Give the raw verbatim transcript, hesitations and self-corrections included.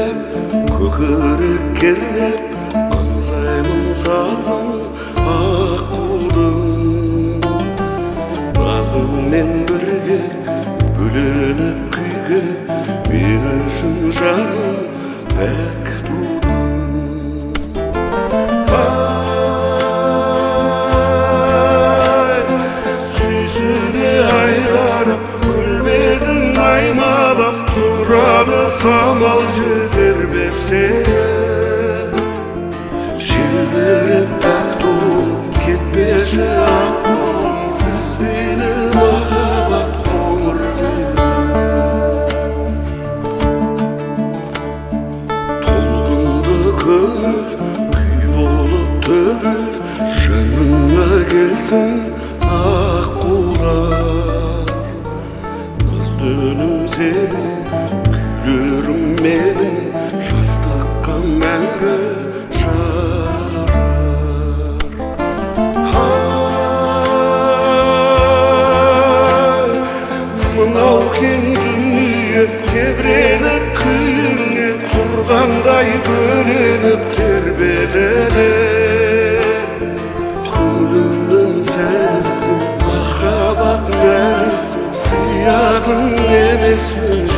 тербеп, көкірек кернеп, аңсаймын сазын аққудың. Назыңмен бірге бөленіп күйге, мен үшін жаным пәк тудың. Ай, сүйсіне айларып, гүлбедің аймалап, тұрады самал жел тербеп сені. Желбіреп пәк туым, кетпеші аққуым, іздейді махаббат қоңыр күйді. Толқынды көңіл күй болып төгіл, жаныңа келсін аққулар. Назды үнім сенің, күйлерім менің, жастыққа мәңгі жарар. Ай, мынау кең дүние тебіреніп күйіңе, тұрғандай бөленіп тербетеді. Көңілімнің сәнісің, махаббат нәрсің, сиядың емеспін